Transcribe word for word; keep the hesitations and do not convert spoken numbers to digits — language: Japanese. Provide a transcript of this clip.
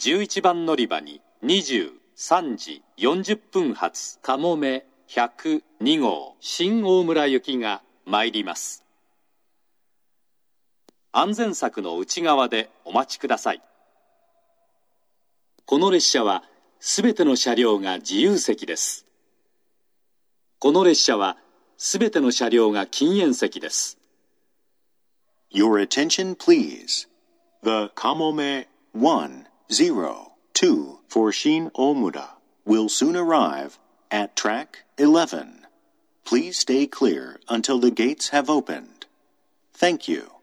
じゅういちばん乗り場ににじゅうさんじよんじゅっぷん発かもめひゃくにごう新大村行きが参ります。安全柵の内側でお待ちください。この列車はすべての車両が自由席です。この列車はすべての車両が禁煙席です。 Your attention, please. The Kamome one zero two for Shin Omura will soon arrive at track eleven. Please stay clear until the gates have opened. Thank you.